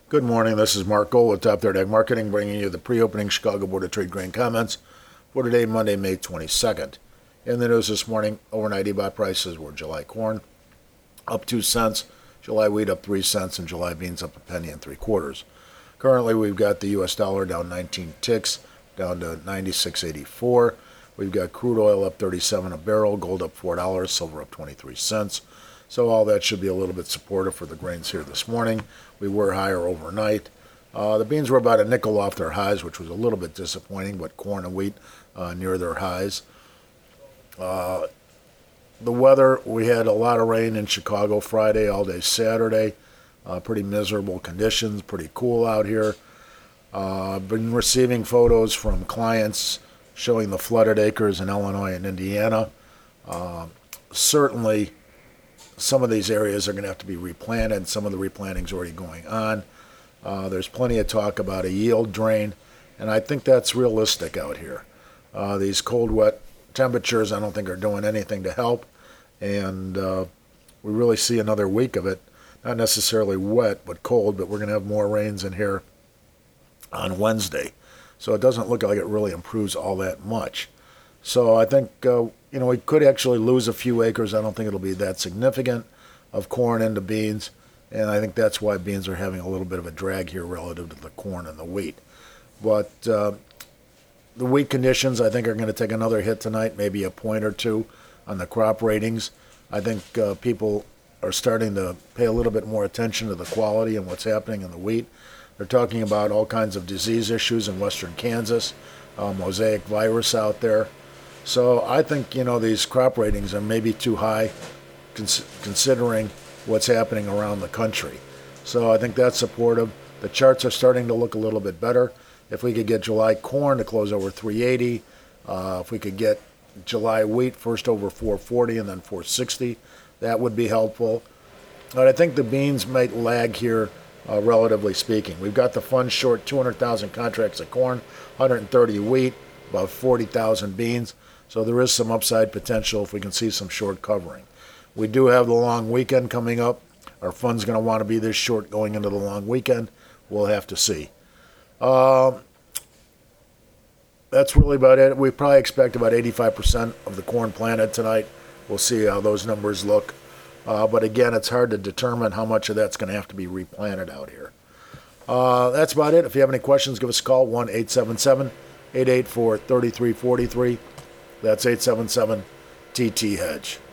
Good morning. This is Mark Gold with Top Third Ag Marketing, bringing you the pre-opening Chicago Board of Trade grain comments for today, Monday, May 22nd. In the news this morning, overnight EBOT prices were July corn up 2 cents, July wheat up 3 cents, and July beans up a penny and 3/4. Currently, we've got the U.S. dollar down 19 ticks, down to 96.84. We've got crude oil up 37 a barrel, gold up $4, silver up 23 cents. So all that should be a little bit supportive for the grains here this morning. We were higher overnight. The beans were about a nickel off their highs, which was a little bit disappointing, but corn and wheat near their highs. The weather, we had a lot of rain in Chicago Friday, all day Saturday. Pretty miserable conditions, pretty cool out here. I've been receiving photos from clients showing the flooded acres in Illinois and Indiana. Certainly, some of these areas are going to have to be replanted. Some of the replanting's already going on. There's plenty of talk about a yield drain, and I think that's realistic out here. These cold, wet temperatures I don't think are doing anything to help, and we really see another week of it. Not necessarily wet, but cold, but we're going to have more rains in here on Wednesday. So it doesn't look like it really improves all that much. So I think, we could actually lose a few acres. I don't think it'll be that significant of corn into beans. And I think that's why beans are having a little bit of a drag here relative to the corn and the wheat. But the wheat conditions, I think, are going to take another hit tonight, maybe a point or two on the crop ratings. I think people are starting to pay a little bit more attention to the quality and what's happening in the wheat. They're talking about all kinds of disease issues in western Kansas, mosaic virus out there. So I think, these crop ratings are maybe too high considering what's happening around the country. So I think that's supportive. The charts are starting to look a little bit better. If we could get July corn to close over 380, if we could get July wheat first over 440 and then 460, that would be helpful. But I think the beans might lag here, relatively speaking. We've got the funds short 200,000 contracts of corn, 130 wheat, about 40,000 beans. So there is some upside potential if we can see some short covering. We do have the long weekend coming up. Our fund's going to want to be this short going into the long weekend. We'll have to see. That's really about it. We probably expect about 85% of the corn planted tonight. We'll see how those numbers look. But again, it's hard to determine how much of that's going to have to be replanted out here. That's about it. If you have any questions, give us a call, 1-877-884-3343. That's 877-TT-HEDGE.